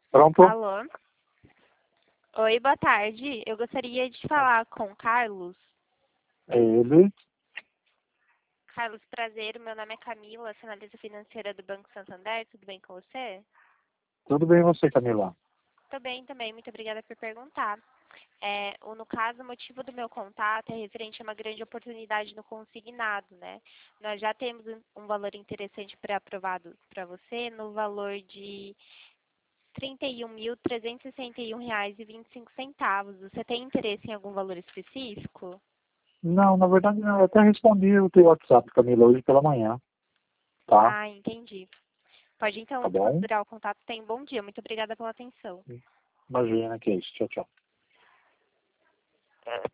Pronto? Alô? Oi, boa tarde. Eu gostaria de falar com o Carlos. É ele. Carlos, prazer. Meu nome é Camila, sou analista financeira do Banco Santander. Tudo bem com você? Tudo bem e você, Camila? Tô bem também. Muito obrigada por perguntar. No caso, o motivo do meu contato é referente a uma grande oportunidade no consignado, né? Nós já temos um valor interessante pré-aprovado para você no valor de R$ 31.361,25. Você tem interesse em algum valor específico? Não, na verdade não. Eu até respondi o teu WhatsApp, Camila, hoje pela manhã. Tá? Ah, entendi. Pode Tá então bom? desconsiderar o contato. Tenha um bom dia. Muito obrigada pela atenção. Imagina que é isso. Tchau, tchau.